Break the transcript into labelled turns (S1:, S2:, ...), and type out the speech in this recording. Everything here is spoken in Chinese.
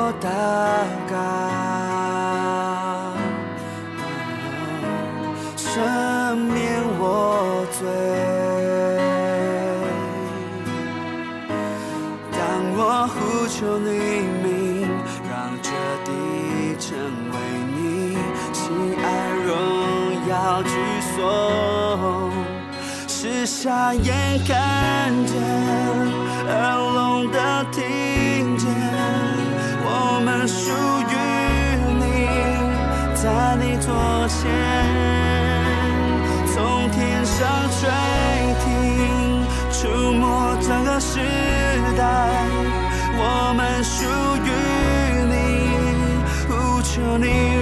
S1: 我祷告，赦免我罪。当我呼求你名，让这地成为你喜爱荣耀居所。是瞎眼看见，耳聋的听见，我们属于你，在你左前，从天上垂听，触摸整个时代，我们属于你，呼求你。